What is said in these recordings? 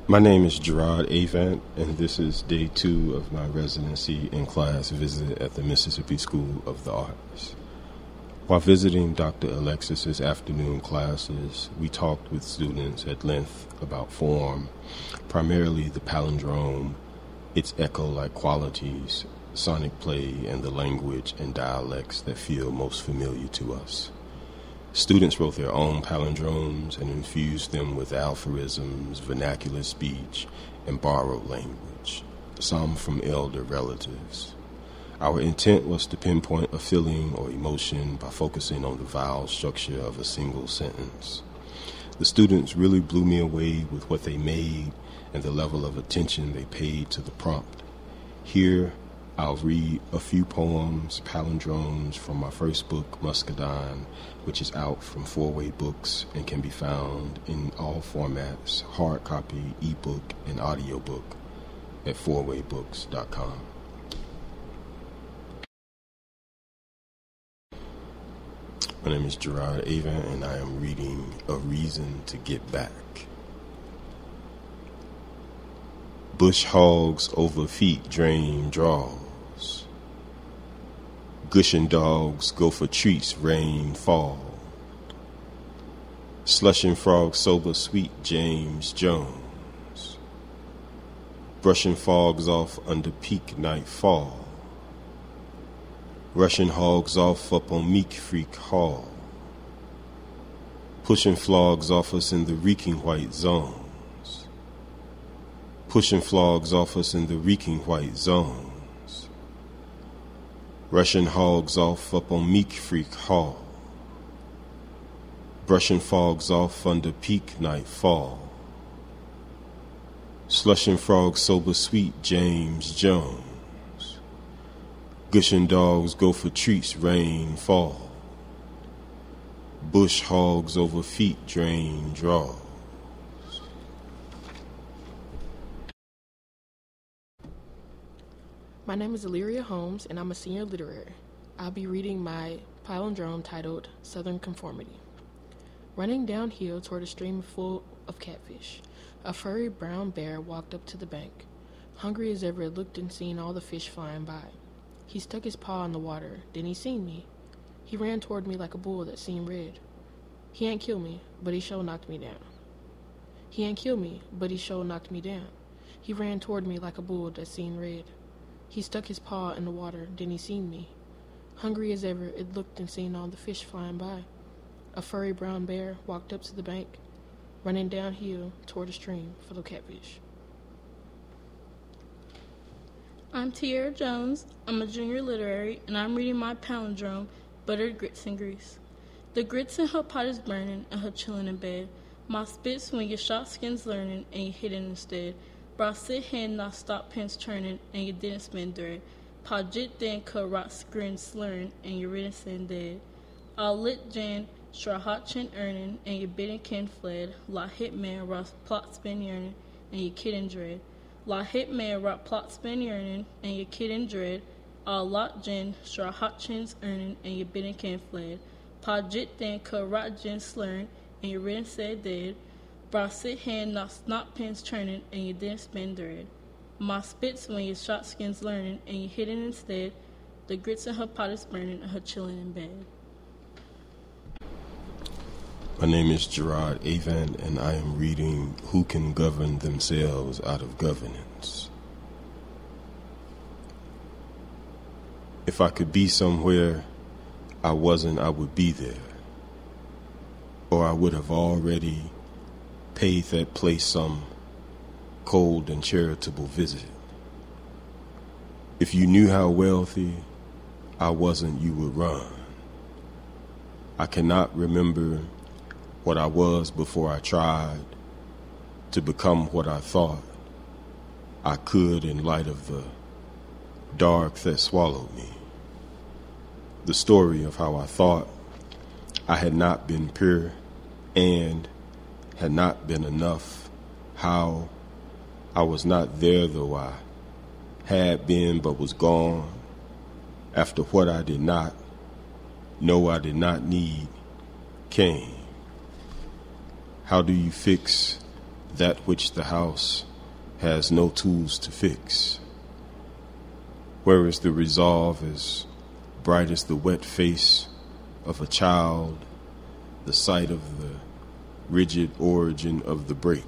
My name is Gerard Avant, and this is day 2 of my residency and class visit at the Mississippi School of the Arts. While visiting Dr. Alexis's afternoon classes, we talked with students at length about form, primarily the palindrome, its echo-like qualities, sonic play, and the language and dialects that feel most familiar to us. Students wrote their own palindromes and infused them with aphorisms, vernacular speech, and borrowed language, some from elder relatives. Our intent was to pinpoint a feeling or emotion by focusing on the vowel structure of a single sentence. The students really blew me away with what they made and the level of attention they paid to the prompt. Here, I'll read a few poems, palindromes, from my first book, Muscadine, which is out from Four-Way Books and can be found in all formats, hard copy, ebook, and audiobook at fourwaybooks.com. My name is Gerard Avant, and I am reading A Reason to Get Back. Bush hogs over feet drain draws. Gushing dogs go for treats, rain fall. Slushing frogs sober sweet James Jones. Brushing fogs off under peak night fall. Rushing hogs off up on Meek Freak Hall. Pushing flogs off us in the reeking white zones. Pushing flogs off us in the reeking white zones. Rushing hogs off up on Meek Freak Hall. Brushing fogs off under peak night fall. Slushing frogs sober sweet James Jones. Gushing dogs go for treats, rain fall. Bush hogs over feet drain draws. My name is Illyria Holmes, and I'm a senior literary. I'll be reading my palindrome titled Southern Conformity. Running downhill toward a stream full of catfish, a furry brown bear walked up to the bank. Hungry as ever, looked and seen all the fish flying by. He stuck his paw in the water, then he seen me. He ran toward me like a bull that seen red. He ain't kill me, but he sure knocked me down. He ain't kill me, but he sure knocked me down. He ran toward me like a bull that seen red. He stuck his paw in the water, then he seen me. Hungry as ever, it looked and seen all the fish flying by. A furry brown bear walked up to the bank, running downhill toward a stream full of catfish. I'm Tiara Jones. I'm a junior literary, and I'm reading my palindrome, Buttered Grits and Grease. The grits in her pot is burning, and her chillin' in bed. My spits when your shot skin's learning, and you hidden instead. Bra sit hand not stop pins turning, and you didn't spend thread. Pa jit then cut rot scrin slurring, and you ridden sin dead. I'll lit jan, straw hot chin earning, and your bidding kin fled. La hit man rock plot spin yearning, and your kid dread. La hit man rock plot spin yearning, and your kid in dread. I'll lot jan, straw hot chins earning, and your bidding kin fled. Pa jit then cut rot jen slurring, and your ridden said dead. Bra sit hand not snot pins turning, and you didn't spin thread. My spits when your shot skin's learning, and you hidden instead. The grits in her pot is burning, and her chillin' in bed. My name is Gerard Avant, and I am reading Who Can Govern Themselves Out of Governance. If I could be somewhere I wasn't, I would be there. Or I would have already paid that place some cold and charitable visit. If you knew how wealthy I wasn't, you would run. I cannot remember what I was before I tried to become what I thought I could in light of the dark that swallowed me. The story of how I thought I had not been pure and had not been enough, how I was not there though I had been but was gone, after what I did not know I did not need came. How do you fix that which the house has no tools to fix. Where is the resolve as bright as the wet face of a child, the sight of the rigid origin of the break?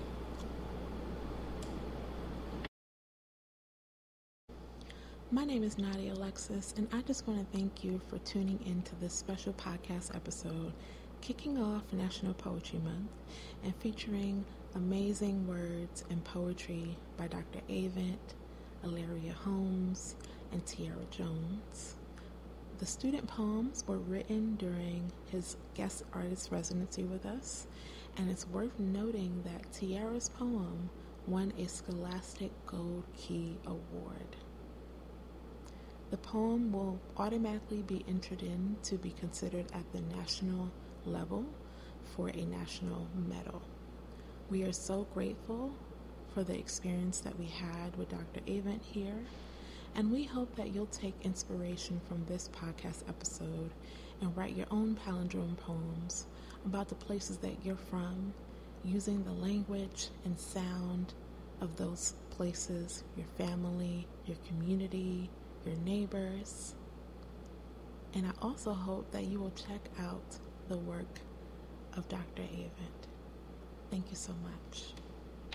My name is Nadia Alexis, and I just want to thank you for tuning into this special podcast episode, kicking off National Poetry Month and featuring amazing words and poetry by Dr. Avent, Ilaria Holmes, and Tiara Jones. The student poems were written during his guest artist residency with us, and it's worth noting that Tiara's poem won a Scholastic Gold Key Award. The poem will automatically be entered in to be considered at the national level for a national medal. We are so grateful for the experience that we had with Dr. Avent here, and we hope that you'll take inspiration from this podcast episode and write your own palindrome poems about the places that you're from, using the language and sound of those places, your family, your community, your neighbors. And I also hope that you will check out the work of Dr. Avent. Thank you so much.